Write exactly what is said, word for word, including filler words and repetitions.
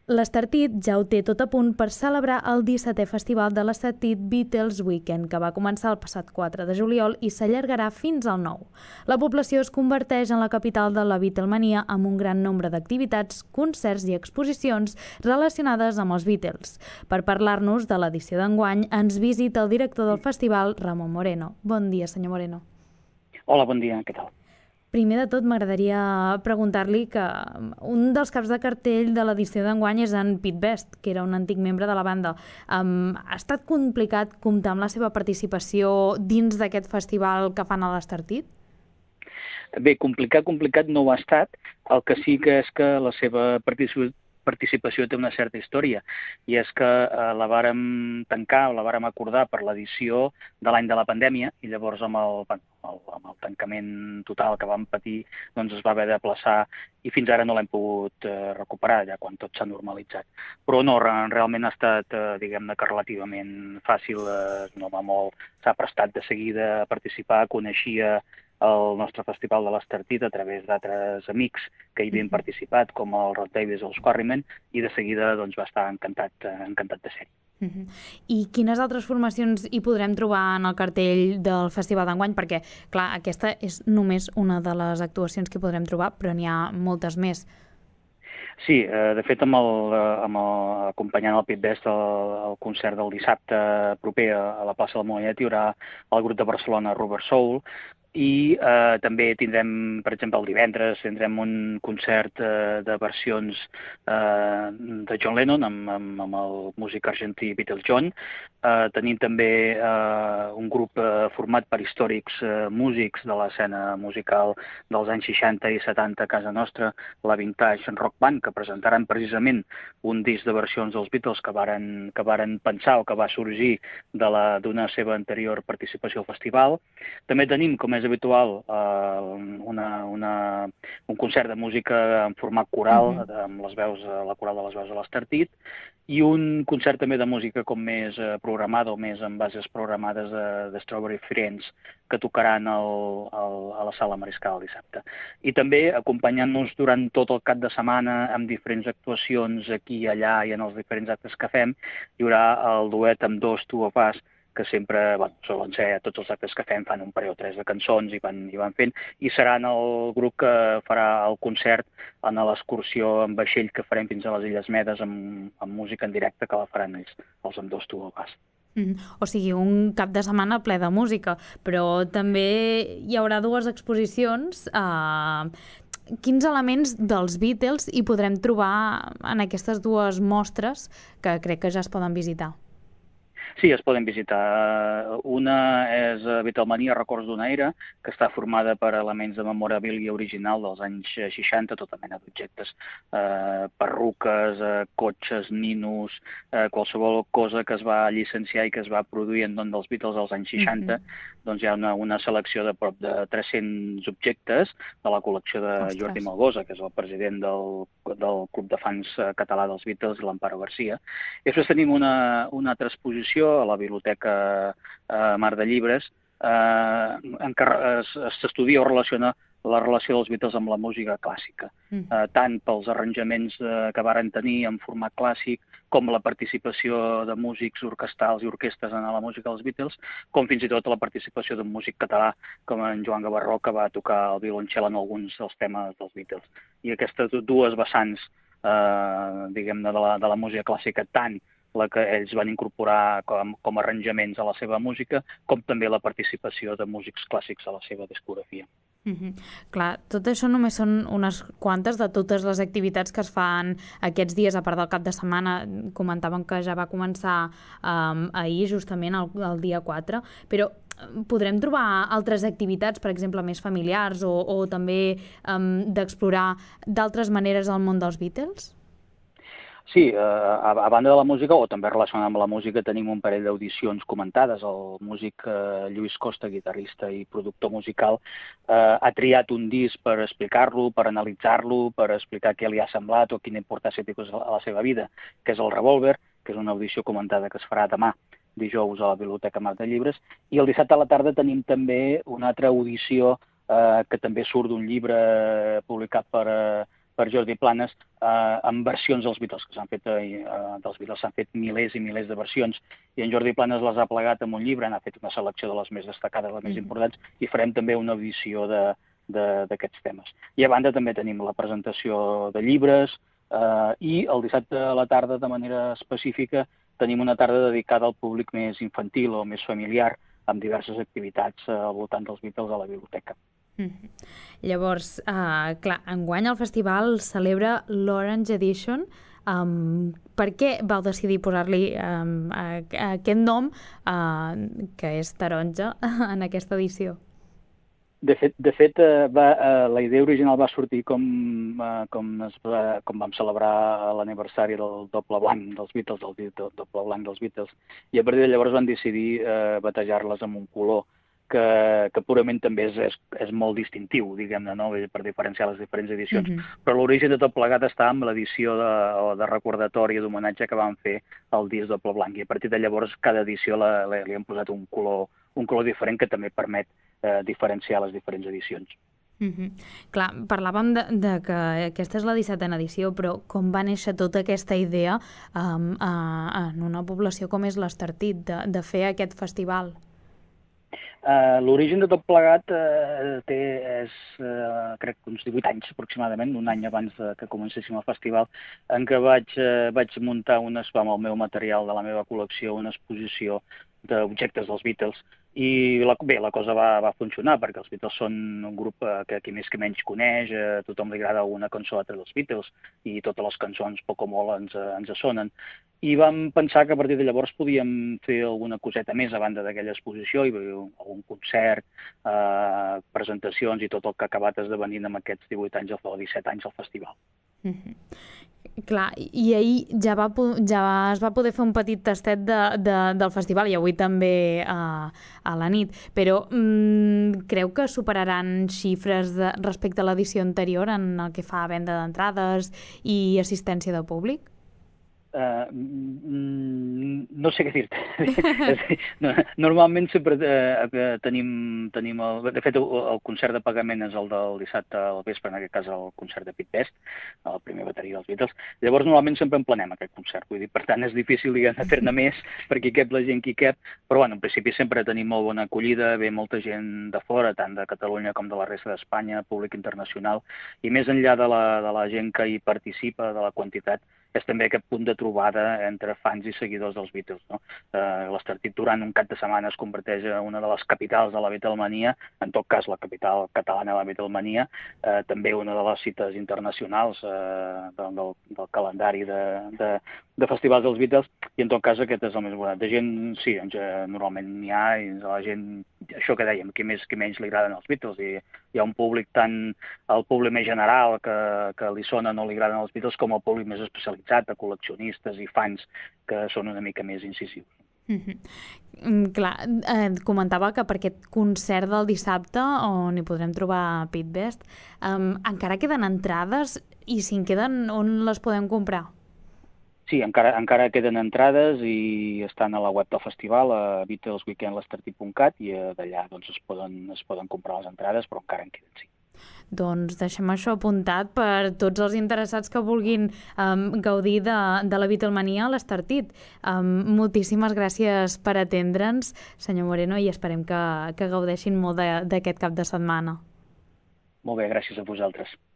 L'Estartit ja ho té tot a punt per celebrar el dissetè Festival de l'Estartit Beatles Weekend, que va començar el passat quatre de juliol i s'allargarà fins al nou. La població es converteix en la capital de la Beatlemania amb un gran nombre d'activitats, concerts i exposicions relacionades amb els Beatles. Per parlar-nos de l'edició d'enguany, ens visita el director del festival, Ramon Moreno. Bon dia, senyor Moreno. Hola, bon dia, què tal? Primer de tot, m'agradaria preguntar-li que un dels caps de cartell de l'edició d'enguany és en Pete Best, que era un antic membre de la banda. Um, ha estat complicat comptar amb la seva participació dins d'aquest festival que fan a l'Estartit? Bé, complicat, complicat no ho ha estat. El que sí que és que la seva participació participació té una certa història, i és que eh, la vàrem tancar, o la vàrem acordar per l'edició de l'any de la pandèmia, i llavors amb el, el, amb el tancament total que vam patir, doncs es va haver de plaçar, i fins ara no l'hem pogut eh, recuperar, ja quan tot s'ha normalitzat. Però no, realment ha estat, eh, diguem-ne que relativament fàcil, eh, no va molt, s'ha prestat de seguida a participar, coneixia el nostre festival de l'Estartit a través d'altres amics que hi havien participat, com el Rod Davis o els Quarrymen, i de seguida doncs, va estar encantat, encantat de ser-hi. Uh -huh. I quines altres formacions hi podrem trobar en el cartell del Festival d'enguany? Perquè, clar, aquesta és només una de les actuacions que podrem trobar, però n'hi ha moltes més. Sí, eh, de fet, amb el, amb el, acompanyant el Pete Best al, al concert del dissabte proper a, a la plaça del Mollet hi haurà el grup de Barcelona Rubber Soul, i eh, també tindrem, per exemple, el divendres tindrem un concert eh, de versions eh, de John Lennon amb, amb, amb el músic argentí Beatles John. Eh, tenim també eh, un grup eh, format per històrics eh, músics de l'escena musical dels anys seixanta i setanta a casa nostra, la Vintage Rock Band, que presentaran precisament un disc de versions dels Beatles que varen, que varen pensar o que va sorgir d'una seva anterior participació al festival. També tenim, com és habitual, eh, una, una, un concert de música en format coral, uh -huh. amb les veus, la coral de les veus de l'Estartit, i un concert també de música com més eh, programada o més amb bases programades de, de Strawberry Friends, que tocaran el, el, a la Sala Mariscal el dissabte. I també acompanyant-nos durant tot el cap de setmana amb diferents actuacions aquí i allà i en els diferents actes que fem, hi haurà el duet amb dos Two of Us, que sempre, bueno, solen ser, tots els actes que fem fan un parell o tres de cançons i van, i van fent, i seran el grup que farà el concert en l'excursió en vaixell que farem fins a les Illes Medes amb, amb música en directe, que la faran ells, els amb dos Two of Us. Mm, o sigui, un cap de setmana ple de música, però també hi haurà dues exposicions. Eh, quins elements dels Beatles hi podrem trobar en aquestes dues mostres que crec que ja es poden visitar? Sí, es poden visitar. Una és Beatlemania, Records d'una era, que està formada per elements de memorabilia original dels anys seixanta, tota mena d'objectes, eh, perruques, eh, cotxes, ninos, eh, qualsevol cosa que es va llicenciar i que es va produir en nom dels Beatles als anys seixanta, uh-huh. doncs hi ha una, una selecció de prop de tres-cents objectes de la col·lecció de Ostres. Jordi Malgosa, que és el president del, del Club de Fans Català dels Beatles, l'Amparo Garcia. I després tenim una, una altra exposició a la Biblioteca eh, Mar de Llibres, eh, en què s'estudia o relaciona la relació dels Beatles amb la música clàssica, mm. eh, tant pels arranjaments eh, que varen tenir en format clàssic, com la participació de músics orquestrals i orquestes en la música dels Beatles, com fins i tot la participació d'un músic català com en Joan Gavarró, que va tocar el violoncel en alguns dels temes dels Beatles. I aquestes dues vessants, eh, diguem-ne, de, la, de la música clàssica, tant la que ells van incorporar com, com arranjaments a la seva música, com també la participació de músics clàssics a la seva discografia. Mm-hmm. Clar, tot això només són unes quantes de totes les activitats que es fan aquests dies, a part del cap de setmana. Comentaven que ja va començar um, ahir, justament, el, el dia quatre, però podrem trobar altres activitats, per exemple, més familiars o, o també um, d'explorar d'altres maneres el món dels Beatles? Sí, eh, a, a banda de la música, o també relacionat amb la música, tenim un parell d'audicions comentades. El músic eh, Lluís Costa, guitarrista i productor musical, eh, ha triat un disc per explicar-lo, per analitzar-lo, per explicar què li ha semblat o quina importància té a la seva vida, que és el Revolver, que és una audició comentada que es farà demà, dijous, a la Biblioteca Mar de Llibres, i el dissabte a la tarda tenim també una altra audició eh, que també surt d'un llibre publicat per... Eh, per Jordi Planes, eh, amb versions dels Beatles, que s'han fet, eh, dels Beatles s'han fet milers i milers de versions, i en Jordi Planes les ha plegat en un llibre, n'ha fet una selecció de les més destacades, les més importants, i farem també una edició d'aquests temes. I a banda també tenim la presentació de llibres, eh, i el dissabte a la tarda, de manera específica, tenim una tarda dedicada al públic més infantil o més familiar, amb diverses activitats al voltant dels Beatles a la biblioteca. Mm-hmm. Llavors, uh, clar, enguany el festival celebra l'Orange Edition. Um, per què vau decidir posar-li um, aquest nom, uh, que és taronja, en aquesta edició? De fet, de fet va, la idea original va sortir com, com, es va, com vam celebrar l'aniversari del doble blanc dels Beatles, del doble blanc dels Beatles, i a partir de llavors van decidir eh, batejar-les amb un color que, que purament també és, és, és molt distintiu, diguem-ne, no? Per diferenciar les diferents edicions. Mm-hmm. Però l'origen de tot plegat està amb l'edició de, de recordatori i d'homenatge que vam fer al disc doble blanc, i a partir de llavors cada edició la, la, li hem posat un color, un color diferent que també permet eh, diferenciar les diferents edicions. Mm-hmm. Clar, parlàvem de, de que aquesta és la dissetena edició, però com va néixer tota aquesta idea um, uh, en una població com és l'Estartit, de, de fer aquest festival? Uh, L'origen de tot plegat uh, té, és, uh, crec, uns divuit anys aproximadament, un any abans de que comencéssim el festival, en què vaig, uh, vaig muntar una, amb el meu material de la meva col·lecció, una exposició d'objectes dels Beatles, i la, bé, la cosa va, va funcionar, perquè els Beatles són un grup eh, que qui més que menys coneix, a eh, tothom li agrada una cançó altra dels Beatles, i totes les cançons poc o molt ens, ens sonen. I vam pensar que a partir de llavors podíem fer alguna coseta més a banda d'aquella exposició, i algun concert, eh, presentacions i tot el que ha acabat esdevenint amb aquests divuit anys o disset anys al festival. Mm-hmm. Clar, i ahir ja, va, ja es va poder fer un petit tastet de, de, del festival, i avui també a, a la nit, però mm, creu que superaran xifres de, respecte a l'edició anterior en el que fa a venda d'entrades i assistència de públic? Uh, no sé què dir-te. Normalment sempre uh, tenim, tenim el, de fet el, el concert de pagament és el del dissabte al vespre, en aquest cas el concert de Pete Best, el primer bateria dels Beatles. Llavors normalment sempre emplenem aquest concert, vull dir, per tant és difícil de fer-ne més perquè cap la gent qui cap, però bueno, en principi sempre tenim molt bona acollida, ve molta gent de fora, tant de Catalunya com de la resta d'Espanya, públic internacional, i més enllà de la, de la gent que hi participa, de la quantitat, és també aquest punt de trobada entre fans i seguidors dels Beatles. No? Eh, L'Estartit durant un cap de setmana es converteix en una de les capitals de la Beatlemania, en tot cas la capital catalana de la Beatlemania, eh, també una de les cites internacionals eh, del, del calendari de, de, de festivals dels Beatles, i en tot cas aquest és el més bonat. De gent, sí, normalment n'hi ha, i la gent, això que dèiem, qui més qui menys li agraden els Beatles, i hi ha un públic tant el públic més general que, que li sona no li agraden els Beatles, com el públic més especialitzat, de col·leccionistes i fans que són una mica més incisius. Mm-hmm. Clar, eh, comentava que per aquest concert del dissabte, on hi podrem trobar Pete Best, eh, encara queden entrades, i si en queden, on les podem comprar? Sí, encara, encara queden entrades i estan a la web del festival, a beatles weekend l'estartit punt cat, i d'allà doncs, es, poden, es poden comprar les entrades, però encara en queden, sí. Doncs deixem això apuntat per tots els interessats que vulguin um, gaudir de, de la Beatlemania a l'Estartit. Um, moltíssimes gràcies per atendre'ns, senyor Moreno, i esperem que, que gaudeixin molt d'aquest cap de setmana. Molt bé, gràcies a vosaltres.